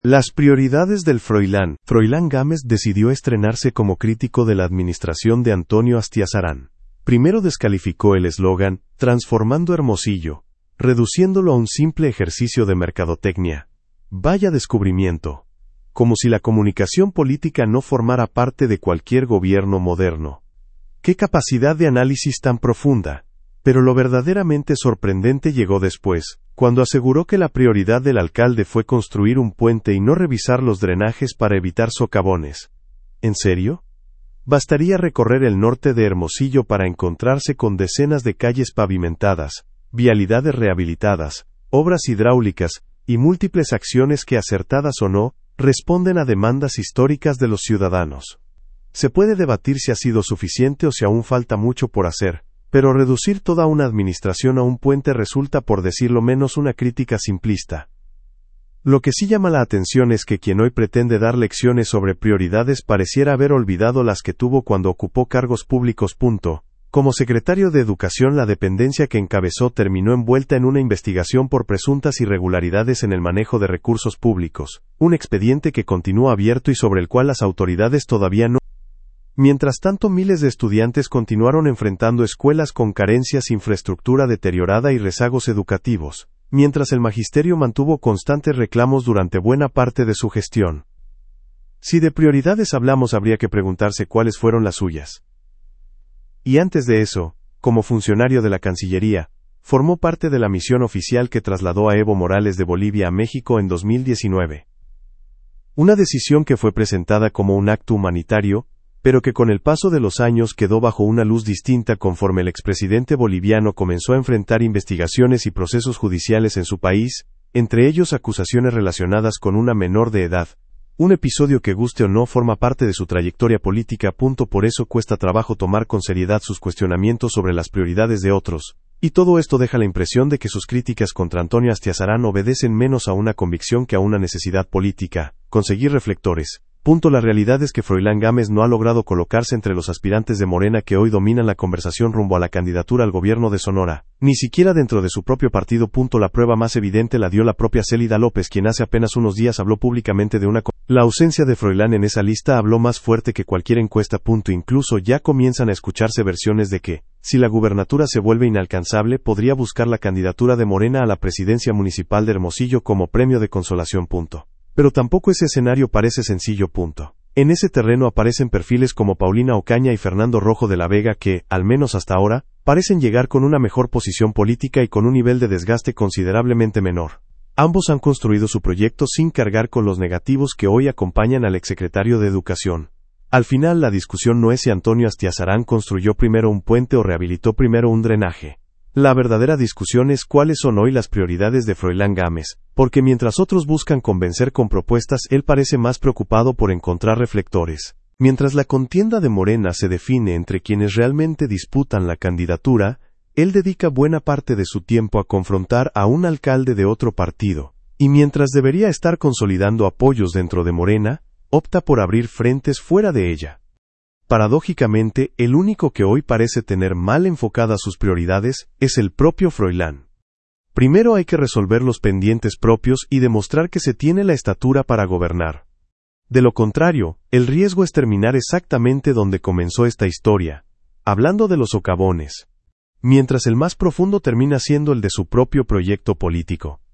Las prioridades del Froilán. Froilán Gámez decidió estrenarse como crítico de la administración de Antonio Astiazarán. Primero descalificó el eslogan, transformando Hermosillo, reduciéndolo a un simple ejercicio de mercadotecnia. Vaya descubrimiento. Como si la comunicación política no formara parte de cualquier gobierno moderno. ¡Qué capacidad de análisis tan profunda! Pero lo verdaderamente sorprendente llegó después, cuando aseguró que la prioridad del alcalde fue construir un puente y no revisar los drenajes para evitar socavones. ¿En serio? Bastaría recorrer el norte de Hermosillo para encontrarse con decenas de calles pavimentadas, vialidades rehabilitadas, obras hidráulicas, y múltiples acciones que, acertadas o no, responden a demandas históricas de los ciudadanos. Se puede debatir si ha sido suficiente o si aún falta mucho por hacer, pero reducir toda una administración a un puente resulta, por decirlo menos, una crítica simplista. Lo que sí llama la atención es que quien hoy pretende dar lecciones sobre prioridades pareciera haber olvidado las que tuvo cuando ocupó cargos públicos. Como secretario de Educación, la dependencia que encabezó terminó envuelta en una investigación por presuntas irregularidades en el manejo de recursos públicos, un expediente que continúa abierto y sobre el cual las autoridades todavía no. Mientras tanto, miles de estudiantes continuaron enfrentando escuelas con carencias, infraestructura deteriorada y rezagos educativos, mientras el magisterio mantuvo constantes reclamos durante buena parte de su gestión. Si de prioridades hablamos, habría que preguntarse cuáles fueron las suyas. Y antes de eso, como funcionario de la Cancillería, formó parte de la misión oficial que trasladó a Evo Morales de Bolivia a México en 2019. Una decisión que fue presentada como un acto humanitario, pero que con el paso de los años quedó bajo una luz distinta conforme el expresidente boliviano comenzó a enfrentar investigaciones y procesos judiciales en su país, entre ellos acusaciones relacionadas con una menor de edad. Un episodio que, guste o no, forma parte de su trayectoria política. Por eso cuesta trabajo tomar con seriedad sus cuestionamientos sobre las prioridades de otros, y todo esto deja la impresión de que sus críticas contra Antonio Astiazarán obedecen menos a una convicción que a una necesidad política, conseguir reflectores. La realidad es que Froilán Gámez no ha logrado colocarse entre los aspirantes de Morena que hoy dominan la conversación rumbo a la candidatura al gobierno de Sonora, ni siquiera dentro de su propio partido. La prueba más evidente la dio la propia Célida López, quien hace apenas unos días habló públicamente de una. La ausencia de Froilán en esa lista habló más fuerte que cualquier encuesta. Incluso ya comienzan a escucharse versiones de que, si la gubernatura se vuelve inalcanzable, podría buscar la candidatura de Morena a la presidencia municipal de Hermosillo como premio de consolación. Pero tampoco ese escenario parece sencillo. En ese terreno aparecen perfiles como Paulina Ocaña y Fernando Rojo de la Vega que, al menos hasta ahora, parecen llegar con una mejor posición política y con un nivel de desgaste considerablemente menor. Ambos han construido su proyecto sin cargar con los negativos que hoy acompañan al exsecretario de Educación. Al final, la discusión no es si Antonio Astiazarán construyó primero un puente o rehabilitó primero un drenaje. La verdadera discusión es cuáles son hoy las prioridades de Froilán Gámez, porque mientras otros buscan convencer con propuestas, él parece más preocupado por encontrar reflectores. Mientras la contienda de Morena se define entre quienes realmente disputan la candidatura, él dedica buena parte de su tiempo a confrontar a un alcalde de otro partido, y mientras debería estar consolidando apoyos dentro de Morena, opta por abrir frentes fuera de ella. Paradójicamente, el único que hoy parece tener mal enfocadas sus prioridades es el propio Froilán. Primero hay que resolver los pendientes propios y demostrar que se tiene la estatura para gobernar. De lo contrario, el riesgo es terminar exactamente donde comenzó esta historia, hablando de los socavones, mientras el más profundo termina siendo el de su propio proyecto político.